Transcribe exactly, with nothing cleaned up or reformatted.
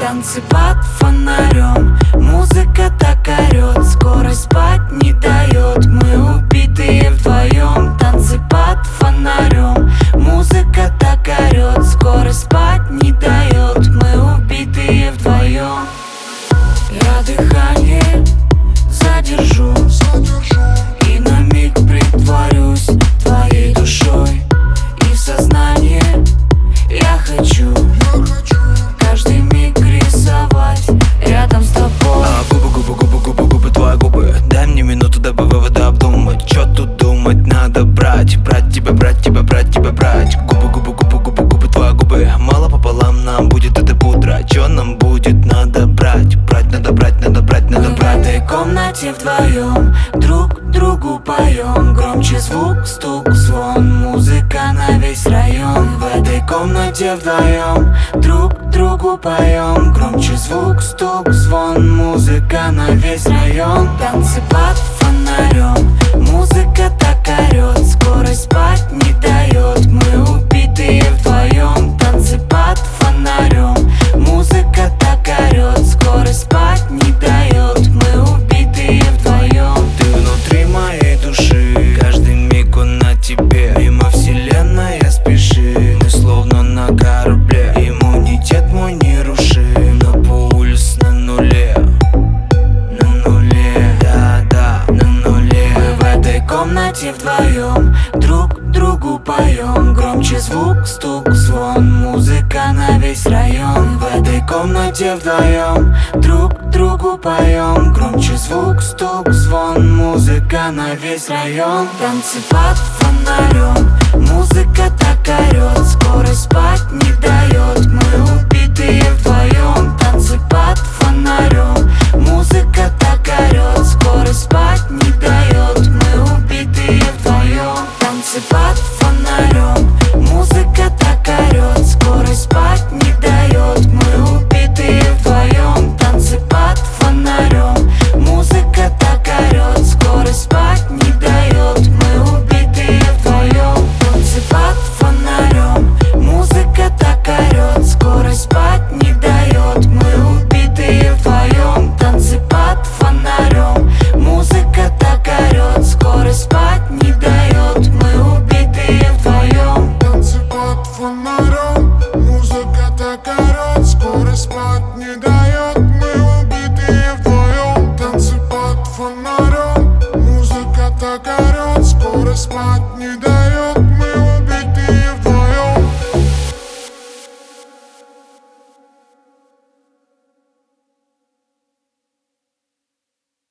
Танцы под фонарем, музыка так орет, скорость спать не дает. Мы убитые вдвоем. Танцы под фонарем, музыка так орет, скорость спать не дает. Мы убитые вдвоем. Я дыхание задержу и на миг притворюсь твоей душой. И в сознание я хочу каждый миг рисовать рядом с тобой. А губы, губы, губы, губы, губы, твои губы. Дай мне минуту, дабы выводы обдумать. Чё тут думать, надо брать, брать тебя, брать тебя, брать тебя, брать. Губы, губы, губы, губы, губы, твои губы. Мало пополам нам будет это пудра. Чё нам будет, надо брать, брать, надо брать, надо брать, надо Мы брать. в этой комнате вдвоем друг другу поем. Громче звук, стук, звон, музыка на весь район. В этой комнате вдвоем друг другу поем. Громче звук, стук, звон, музыка на весь район. Танцы под фонарем, музыка так орет, скорость спать не дает. Мы убитые вдвоем. Танцы под фонарем, музыка так орет, скорость спать не дает. Мы убитые вдвоем. Ты внутри моей души, каждый миг он на тебе. Мимо вселенная спеши, мы словно на корабле. Иммунитет мой нерушим, но пульс на нуле. На нуле, да-да, на нуле. Мы в этой комнате вдвоем друг другу поем. Громче звук, стук, звон, музыка на весь район. В этой комнате вдвоем друг другу поем. Громче звук, стук, звон, музыка на весь район. Танцы под фонарем, музыка так орет, скорость спать не дает. Мы убитые вдвоем. Танцы под фонарем, музыка так орет, скорость спать не дает. Мы убитые вдвоем. Танцы под фонарем, музыка так орет, скорость спать не дает. Мы убитые вдвоем. Танцы под фонарем, музыка так орет, скорость спать не дает. Мы убитые вдвоем. Танцы под фонарем, музыка так орет, скорость спать не дает. Мы убитые вдвоем. Танцы под фонарем, музыка так орет, скорость спать не дает. Мы убитые вдвоем. Танцы под фонарем, музыка так орет, скорость спать не дает. Мы убитые вдвоем. Танцы под фонарем, музыка так орет, скорость спать не дает.